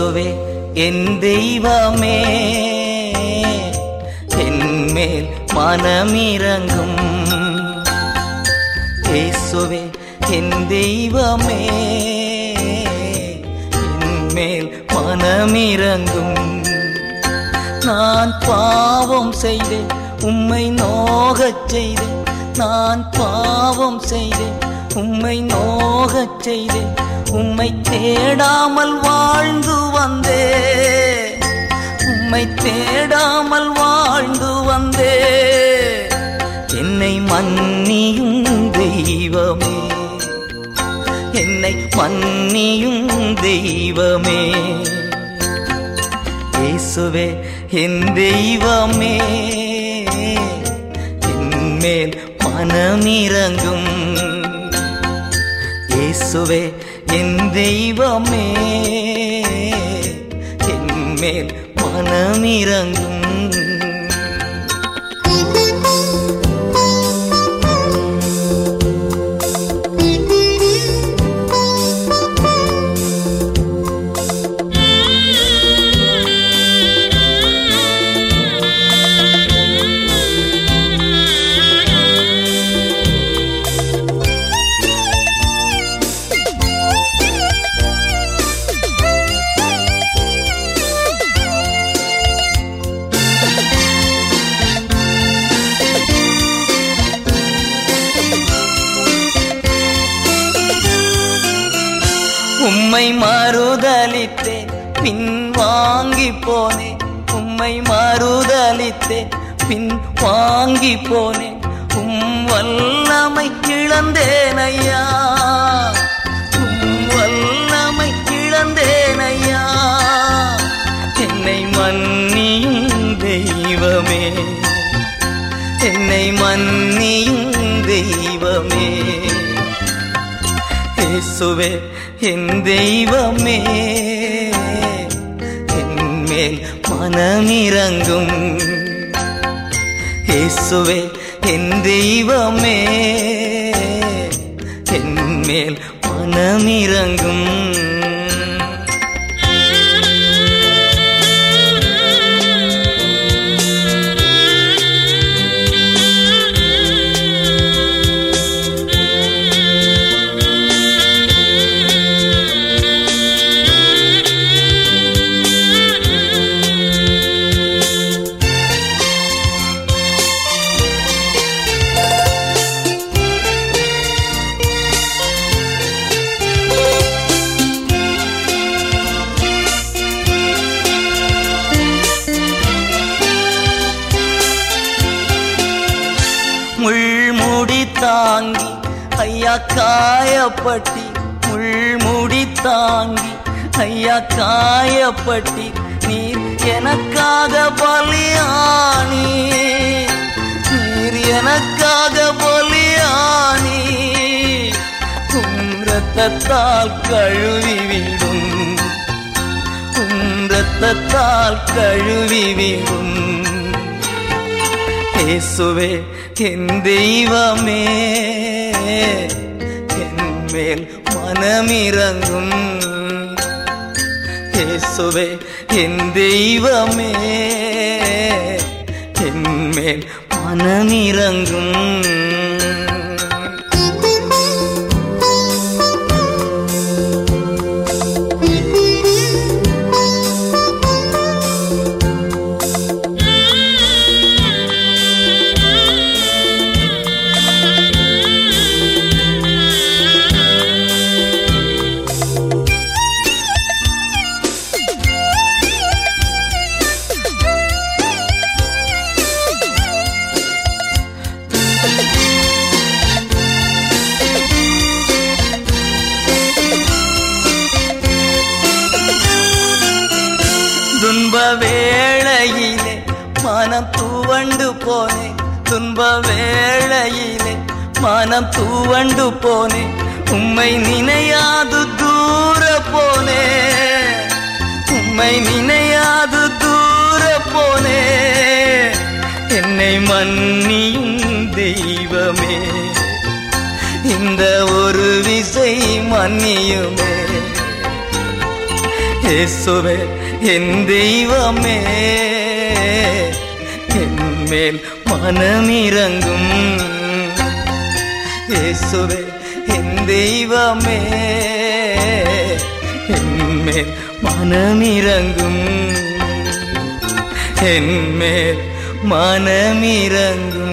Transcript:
இயேசுவே என் தெய்வமே, என்மேல் மனமிரங்கும். இயேசுவே என் தெய்வமே, என்மேல் மனமிரங்கும். நான் பாவம் செய்தேன், உம்மை நோகச் செய்தேன். நான் பாவம் செய்தேன், உம்மை நோகச் செய்தேன். உம்மை தேடாமல் வாழ்ந்து வந்தே, உம்மை தேடாமல் வாழ்ந்து வந்தே. என்னை மன்னியும் தெய்வமே, என்னை மன்னியும் தெய்வமே. இயேசுவே என் தெய்வமே, என்மேல் மனமிரங்கும். இயேசுவே என் தெய்வமே, என்மேல் மனமிரங்கும். உம்மை மறுதலித்தேன், பின் வாங்கி போனேன். உம்மை மறுதலித்தேன், பின் வாங்கி போனேன். வல்லமை இழந்தேன் ஐயா, வல்லமை இழந்தேன் ஐயா. என்னை மன்னியும் தெய்வமே, என்னை மன்னியும் தெய்வமே. இயேசுவே என் தெய்வமே, என்மேல் மனமிரங்கும். இயேசுவே என் தெய்வமே, என்மேல் மனமிரங்கும். முள்முடி தாங்கி ஐயா காயப்பட்டி, முள்முடி தாங்கி ஐயா காயப்பட்டி. நீர் எனக்காக பலியானி, நீர் எனக்காக பலியானி. உம் இரத்தத்தால் கழுவிவிடும், உம் இரத்தத்தால் கழுவிவிடும். இயேசுவே என் தெய்வமே, என்மேல் மனமிரங்கும். இயேசுவே என் தெய்வமே, என்மேல் மனமிரங்கும். துன்ப வேளையிலே மனம் துவண்டு போனேன், துன்ப வேளையிலே மனம் துவண்டு போனேன். உம்மை நினையாது தூர போனேன், உம்மை நினையாது தூர போனேன். என்னை மன்னியும் தெய்வமே, இந்த ஒரு விசை மன்னியுமே. இயேசுவே என் தெய்வமே என்மேல் மனமிரங்கும். இயேசுவே என் தெய்வமே என்மேல் மனமிரங்கும். என்மேல் மனமிரங்கும்.